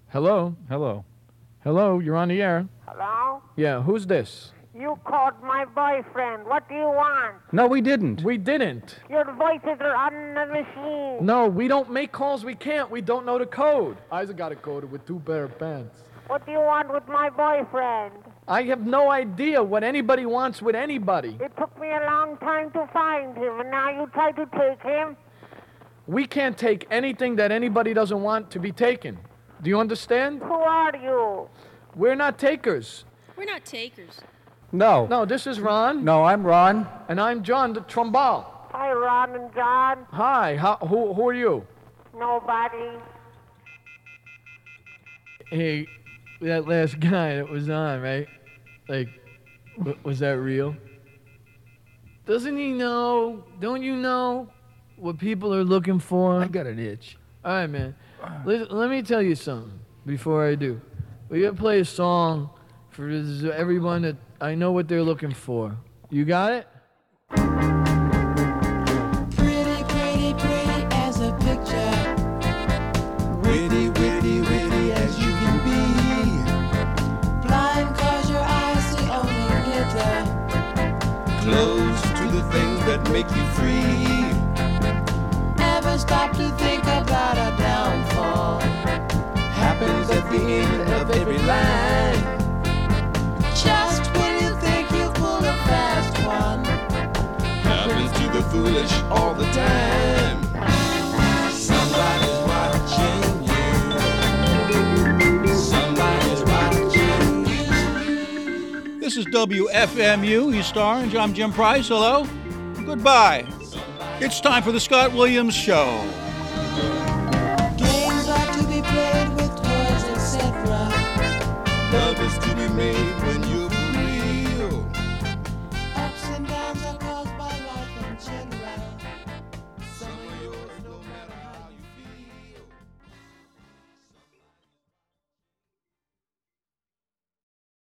Hello? Hello. Hello, you're on the air. Hello? Yeah, who's this? You called my boyfriend. What do you want? No, we didn't. We didn't. Your voices are on the machine. No, we don't make calls. We can't. We don't know the code. Isaac got a code with 2 pair of pants. What do you want with my boyfriend? I have no idea what anybody wants with anybody. It took me a long time to find him, and now you try to take him? We can't take anything that anybody doesn't want to be taken. Do you understand? Who are you? We're not takers. We're not takers. No. No, this is Ron. No, I'm Ron. And I'm John, the trombone. Hi, Ron and John. Hi, who are you? Nobody. Hey, that last guy that was on, right? Like, was that real? Doesn't he know? Don't you know what people are looking for? I got an itch. All right, man. Let me tell you something before I do. We gotta play a song for everyone that I know what they're looking for. You got it? Pretty, pretty, pretty as a picture. Witty, witty, witty as you can be. Blind cause your eyes see only glitter. Close to the things that make you free. Never stop to think about a downfall. Happens at the end of every line. Just when you think you pulled a fast one. Happens to the foolish all the time. Somebody's watching you. Somebody's watching you. This is WFMU, East Orange. I'm Jim Price. Hello. Goodbye. It's time for the Scott Williams Show.